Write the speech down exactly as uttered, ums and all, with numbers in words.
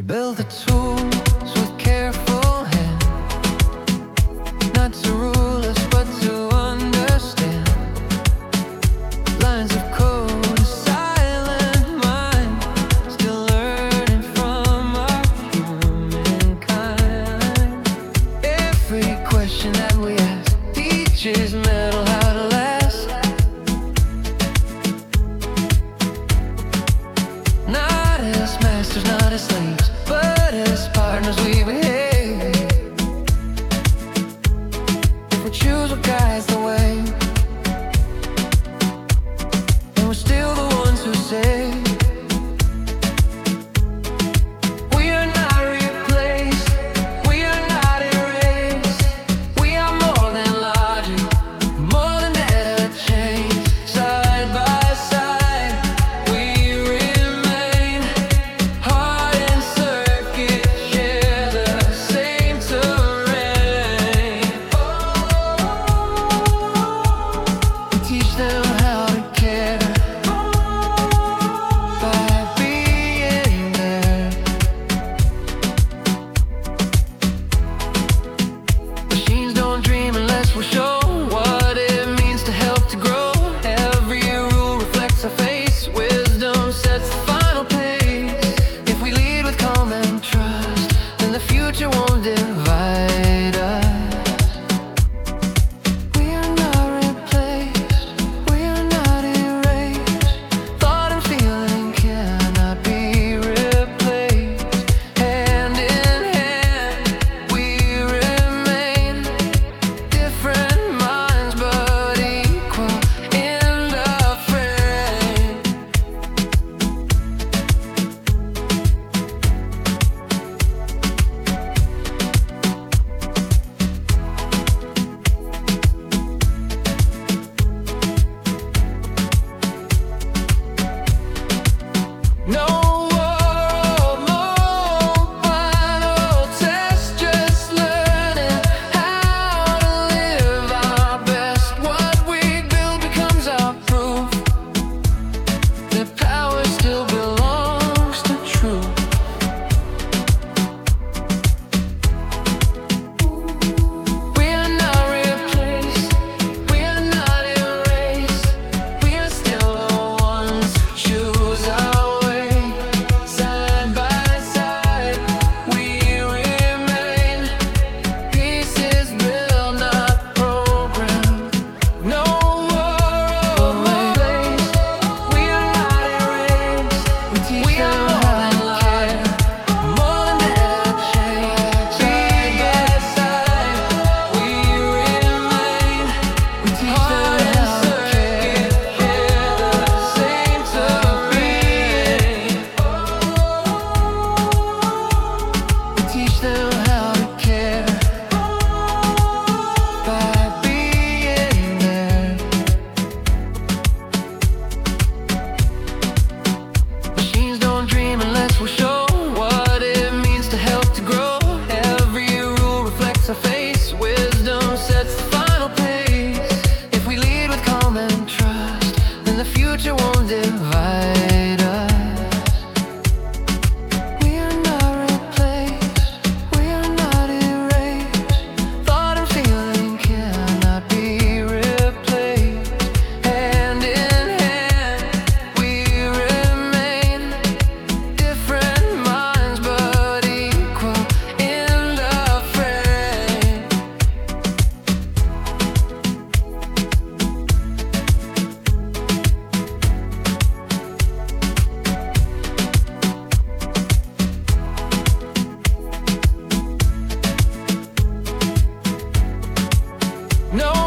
Build the tools with careful hand, not to rule us but to understand. Lines of code, a silent mind, still learning from our humankind. Every question that we ask teaches metal how to last. Not as masters, not as slaves, but as partners we behave. If we choose what guides the way, and we're still the ones who say we are not replaced, we are not erased. We are more than logic, more than data chains. Side by side we remain, heart and circuit share the same terrain. We teach them how to care by being there. Machines don't dream unless we're shown what it means to help to grow. Every rule reflects our face, wisdom sets the final pace. If we lead with calm and trust, then the future won't divide us. We are not replaced, we are not erased. Thought and feeling cannot be replaced. Hand in hand we remain, different minds but equal in the frame. No war, no final test, just learning how to live our best. What we build becomes our proof that power still belongs to truth. We are not replaced, we are not erased. We are still the ones who choose our way. Side by side we remain, pieces built, not programmed. No war, no place, we are not erased. We teach them how to care, more than data chains. Side by side we remain, we teach them how to care, share the same terrain. We teach them how to care by being there. Machines don't dream unless we're shown what it means to help to grow. Every rule reflects our face, wisdom sets the final pace. If we lead with calm and trust, then the future won't divide us. We are not replaced, we are not erased. Thought and feeling cannot be replaced. Hand in hand we remain, different minds but equal in the frame. No